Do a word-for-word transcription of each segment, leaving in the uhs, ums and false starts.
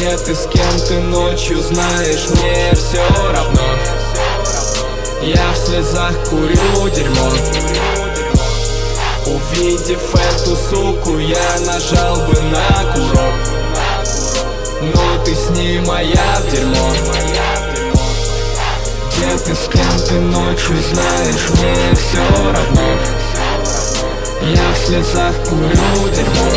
Где ты, с кем ты ночью, знаешь, мне все равно. Я в слезах курю дерьмо. Увидев эту суку, я нажал бы на курок, но ты с ней моя в дерьмо. Где ты, с кем ты ночью, знаешь, мне все равно. Я в слезах курю дерьмо.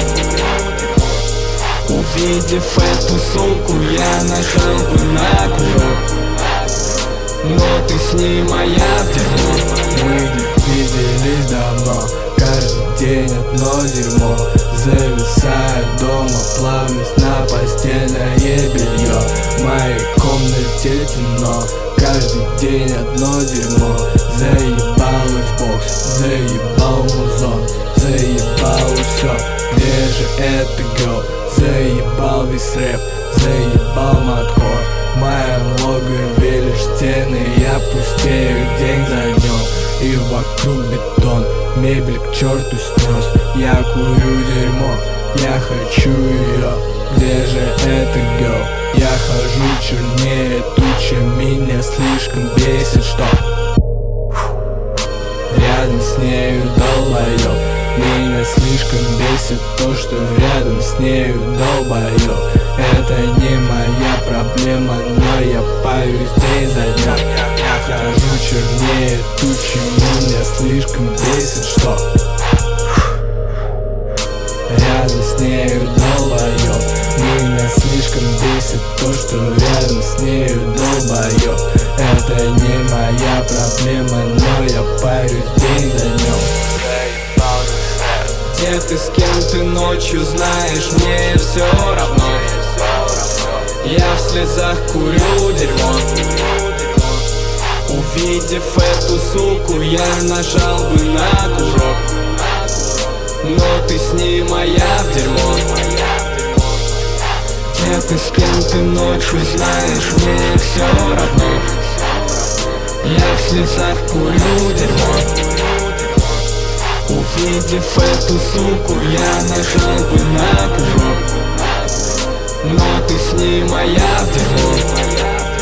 Увидев эту суку, я нажал бы на курок, но ты с ней моя в дерьмо. Мы не виделись давно, каждый день одно дерьмо. Зависает дома плавность на постельное белье. В моей комнате темно, каждый день одно дерьмо. Заебалась бокс, заебал музон, заебал все. Где же это гел? Заебал весь рэп, заебал маткор. В моем логове лишь стены, я пустею день за днем. И вокруг бетон, мебель к черту снес. Я курю дерьмо, я хочу ее. Где же эта гел? Я хожу чернее тучи, меня слишком бесит, что рядом с нею долбоёб. Меня слишком бесит то, что рядом с нею долбоёб. Это не моя проблема, но я парюсь день за днем. Я хожу чернее тучи, меня слишком бесит, что рядом с нею долбоёб. Меня слишком бесит то, что рядом с нею долбоёб. Это не моя проблема, но я парюсь день за днем. Где ты, с кем ты ночью, знаешь, мне все равно. Я в слезах курю дерьмо. Увидев эту суку, я нажал бы на курок, но ты с ней моя в дерьмо. Где ты, с кем ты ночью, знаешь, мне все равно. Я в слезах курю дерьмо. Увидев эту суку, я нажал бы на курок, но ты с ней моя в дерьмо.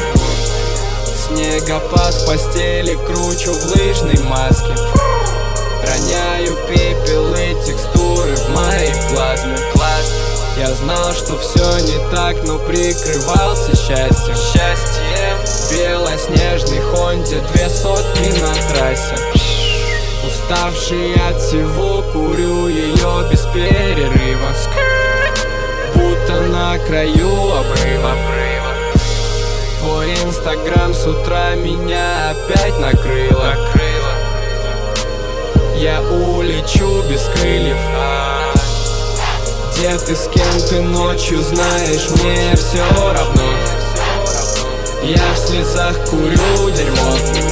Снегопад в постели, кручу в лыжной маске. Роняю пепел и текстуры в моей плазме. Я знал, что все не так, но прикрывался счастьем. Счастье в белоснежной Хонде, две сотки на трассе. Уставший от всего, курю ее без перерыва, будто на краю обрыва. Твой инстаграм с утра меня опять накрыло. Я улечу без крыльев. Где ты, с кем ты ночью, знаешь, мне все равно. Я в слезах курю дерьмо.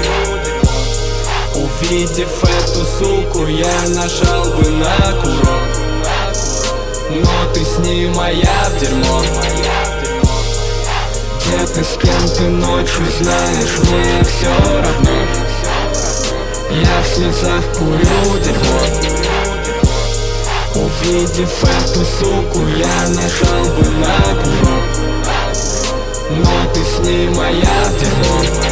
Увидев эту суку, я нажал бы на курок, но ты с ней моя в дерьмо. Где ты, с кем ты ночью, знаешь, мне все равно. Я в слезах курю дерьмо. Увидев эту суку, я нажал бы на курок, но ты с ней моя в дерьмо.